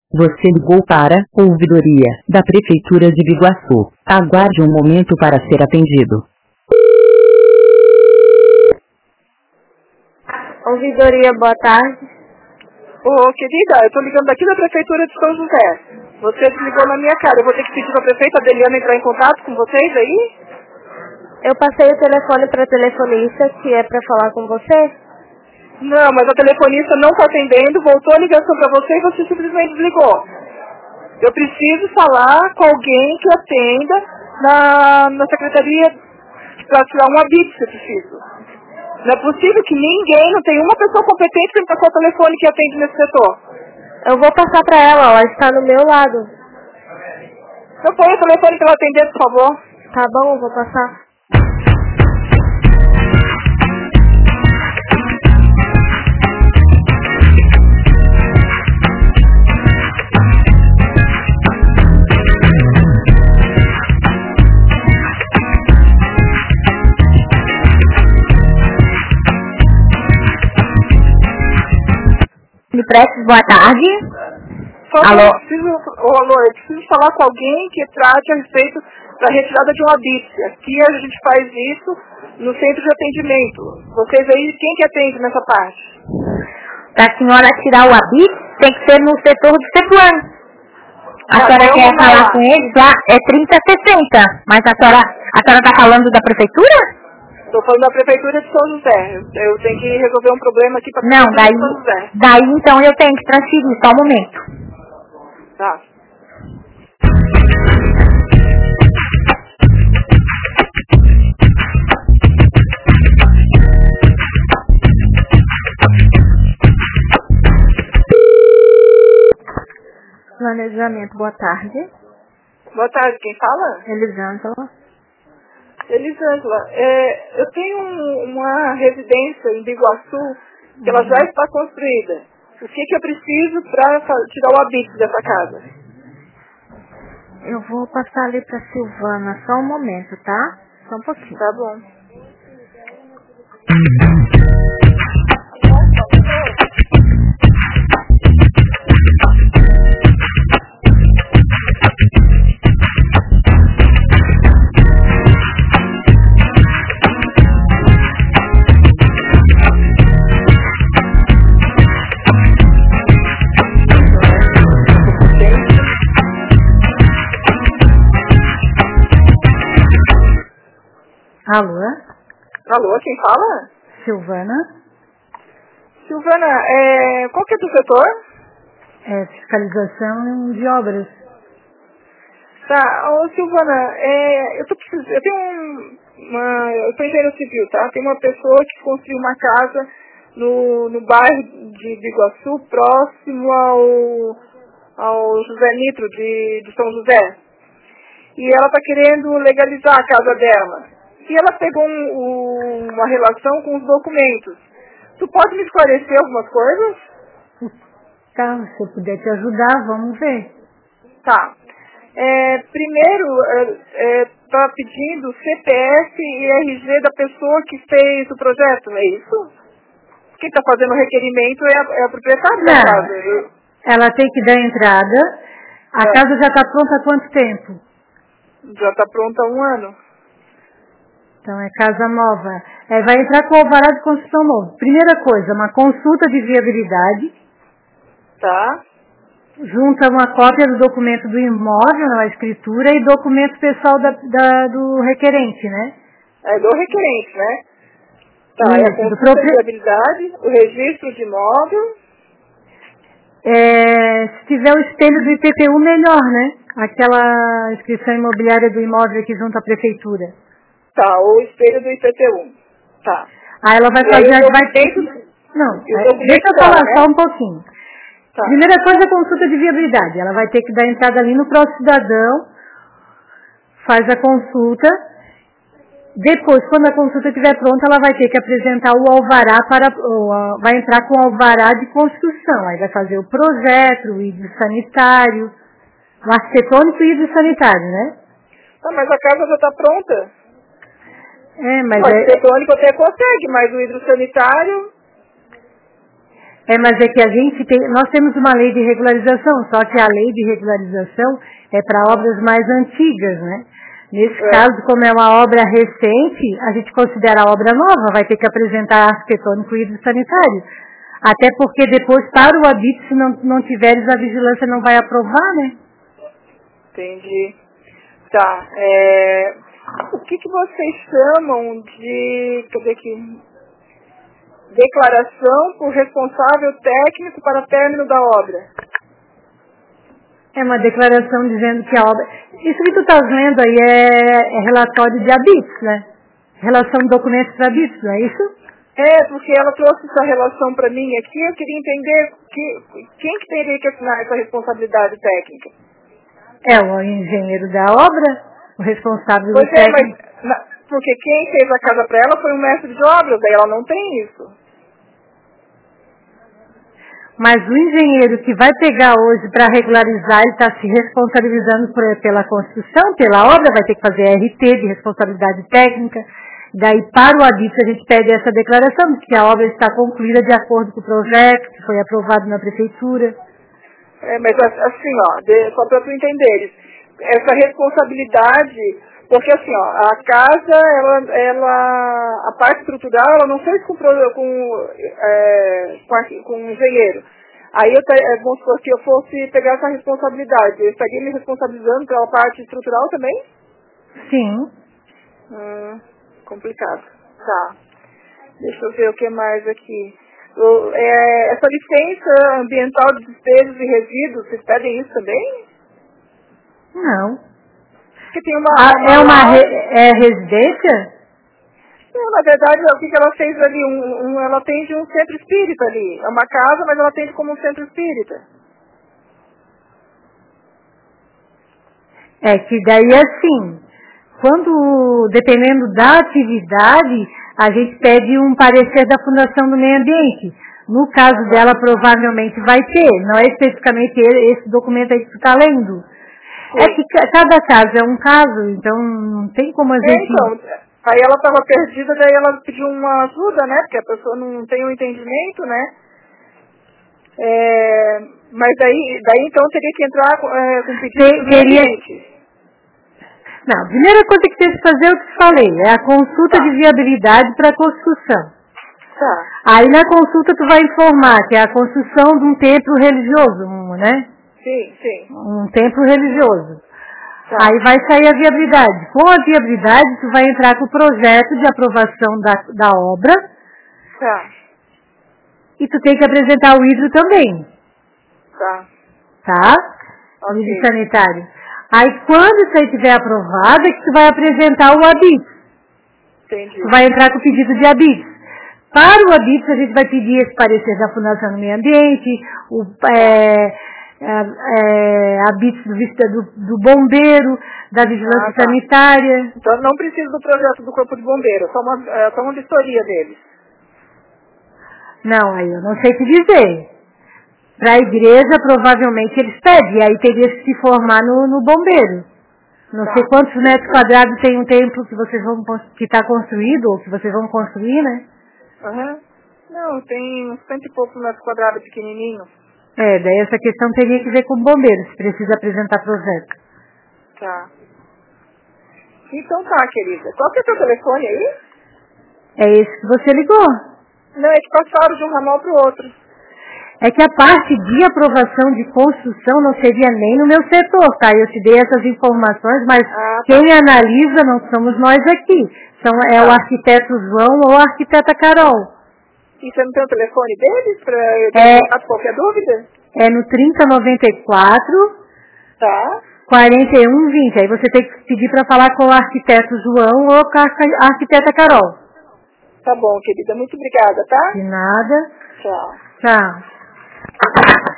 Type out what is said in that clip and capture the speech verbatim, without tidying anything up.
Você ligou para a ouvidoria da Prefeitura de Biguaçu. Aguarde um momento para ser atendido. Ouvidoria, boa tarde. Ô, querida, eu tô ligando daqui da Prefeitura de São José. Você desligou na minha cara. Eu vou ter que pedir pra prefeita Adeliana entrar em contato com vocês aí? Eu passei o telefone para a telefonista, que é para falar com você. Não, mas a telefonista não tá atendendo, voltou a ligação pra você e você simplesmente desligou. Eu preciso falar com alguém que atenda na, na secretaria pra tirar um habite, se preciso. Não é possível que ninguém, não tem uma pessoa competente para me passar o telefone que atende nesse setor. Eu vou passar para ela, ela está no meu lado. Eu ponho o telefone para ela atender, por favor. Tá bom, eu vou passar. Prestes, boa tarde. Só Alô? Eu preciso, oh, alô, eu preciso falar com alguém que trate a respeito da retirada de um habite. Aqui a gente faz isso no centro de atendimento. Vocês aí, quem que atende nessa parte? Para a senhora tirar o habite, tem que ser no setor do CEPLAN. A Tá, senhora eu quer vou falar lá. com eles lá? É trinta sessenta. Mas a senhora a senhora está falando da prefeitura? Estou falando da Prefeitura de São José. Eu, eu tenho que resolver um problema aqui para a Não, Prefeitura daí, de São José. daí então eu tenho que transferir, só um momento. Tá. Planejamento, boa tarde. Boa tarde, quem fala? Elisângela. Elisângela, é, eu tenho um- uma residência em Biguaçu que ela já está construída. O que, que eu preciso para tirar o habite dessa casa? Eu vou passar ali pra Silvana, só um momento, tá? Só um pouquinho. Tá bom. Alô? Alô, quem fala? Silvana? Silvana, é, qual que é do setor? É fiscalização de obras. Tá, ô Silvana, é, eu tô precisando, eu tenho um, uma, eu sou engenheiro civil, tá? Tem uma pessoa que construiu uma casa no, no bairro de Biguaçu, próximo ao, ao José Nitro de, de São José. E ela tá querendo legalizar a casa dela. E ela pegou um, um, uma relação com os documentos. Tu pode me esclarecer algumas coisas? Tá, se eu puder te ajudar, vamos ver. Tá. É, primeiro, é, é, tá pedindo C P F e R G da pessoa que fez o projeto, não é isso? Quem está fazendo o requerimento é a, é a proprietária da Não, casa. Eu, ela tem que dar entrada. A É. casa já está pronta há quanto tempo? já está pronta há um ano. Então é casa nova. É, vai entrar com o alvará de construção novo. Primeira coisa, uma consulta de viabilidade. Tá? Junta uma cópia do documento do imóvel, na escritura, e documento pessoal da, da- do requerente, né? É do requerente, né? Tá, é a Isso, do consulta de propri- viabilidade, o registro de imóvel. É, se tiver o espelho do I P T U, melhor, né? Aquela inscrição imobiliária do imóvel aqui junto à prefeitura. Tá, o espelho do I P T U. Tá. Aí ela vai E aí fazer... o Vai... documento- Não, e o é, documento deixa eu dela, falar né? só um pouquinho. Tá. Primeira coisa é a consulta de viabilidade. Ela vai ter que dar entrada ali no próprio cidadão, faz a consulta. Depois, quando a consulta estiver pronta, ela vai ter que apresentar o alvará para... o, a- vai entrar com o alvará de construção. Aí vai fazer o projeto, o hidro sanitário, o arquitetônico e o hidro sanitário, né? Tá, mas a casa já está pronta. É, mas O é... arquitetônico até consegue, mas o hidrossanitário... É, mas é que a gente tem, nós temos uma lei de regularização, só que a lei de regularização é para obras mais antigas, né? Nesse é. caso, como é uma obra recente, a gente considera a obra nova, vai ter que apresentar arquitetônico e hidrossanitário. Até porque depois, para o habite, se não, não tiveres, a vigilância não vai aprovar, né? Entendi. Tá. É, o que, que vocês chamam de... Deixa eu ver aqui... Declaração por responsável técnico para término da obra. É uma declaração dizendo que a obra... Isso que tu estás lendo aí é, é relatório de habites, né? Relação de documentos para habites, não é isso? É, porque ela trouxe essa relação para mim aqui, eu queria entender que, quem que teria que assinar essa responsabilidade técnica. É o engenheiro da obra, o responsável pois do é, técnico. Mas, na, porque quem fez a casa para ela foi um mestre de obras, daí ela não tem isso. Mas o engenheiro que vai pegar hoje para regularizar, ele está se responsabilizando por, pela construção, pela obra, vai ter que fazer R T de responsabilidade técnica. Daí, para o habite, a gente pede essa declaração de que a obra está concluída de acordo com o projeto, que foi aprovado na prefeitura. É, mas assim, ó, de, só para tu entenderes, essa responsabilidade, porque assim, ó, a casa, ela, ela, a parte estrutural, ela não fez com, com, é, com, a, com o engenheiro. Aí, eu, vamos supor, se eu fosse pegar essa responsabilidade, eu estaria me responsabilizando pela parte estrutural também? Sim. Hum, complicado. Tá. Deixa eu ver o que mais aqui. O, é, essa licença ambiental de despejos e resíduos, vocês pedem isso também? Não. Porque tem uma... Ah, uma é uma lá... re, é residência? Não, na verdade, o que ela fez ali? Um, um, ela atende um centro espírita ali. É uma casa, mas ela atende como um centro espírita. É que daí assim, quando, dependendo da atividade, a gente pede um parecer da Fundação do Meio Ambiente. No caso uhum. dela, provavelmente vai ter, não é especificamente esse documento aí que tu está lendo. Sim. É que cada caso é um caso, então não tem como a é, gente... Então, aí ela estava perdida, daí ela pediu uma ajuda, né? Porque a pessoa não tem um entendimento, né? É, mas daí, daí então teria que entrar é, com pedido Ter, do meio ambiente. Não, a primeira coisa que tem que fazer é o que eu falei, é a consulta tá. de viabilidade para a construção. Tá. Aí na consulta tu vai informar que é a construção de um templo religioso, um, né? Sim, sim. Um templo religioso. Tá. Aí vai sair a viabilidade. Com a viabilidade, tu vai entrar com o projeto de aprovação da, da obra. Tá. E tu tem que apresentar o hidro também. Tá. Tá? O Okay. hidro sanitário. Aí quando isso aí estiver aprovado, é que tu vai apresentar o habite. Entendi. Tu vai entrar com o pedido de habite. Para o habite, a gente vai pedir esse parecer da Fundação do Meio Ambiente, o é, é, é, habite do, do, do bombeiro, da vigilância ah, tá. sanitária. Então não precisa do projeto do Corpo de Bombeiro, só uma, é, só uma vistoria deles. Não, aí eu não sei te dizer. Para a igreja, provavelmente eles pedem, e aí teria que se formar no, no bombeiro. Não tá. sei quantos metros quadrados tem um templo que vocês vão que está construído, ou que vocês vão construir, né? Aham. Uhum. Não, tem uns cento e poucos metros quadrados pequenininho. É, daí essa questão teria que ver com o bombeiro, se precisa apresentar projeto. Tá. Então tá, querida. Qual que é o seu telefone aí? É esse que você ligou. Não, é que passaram de um ramal para o outro. É que a parte de aprovação de construção não seria nem no meu setor, tá? Eu te dei essas informações, mas ah, tá. quem analisa não somos nós aqui. São, é tá. o arquiteto João ou a arquiteta Carol. E você não tem o telefone deles para eu é, ter qualquer dúvida? É no trinta, noventa e quatro, tá. quarenta e um, vinte. Aí você tem que pedir para falar com o arquiteto João ou com a arquiteta Carol. Tá bom, querida. Muito obrigada, tá? De nada. Tchau. Tchau.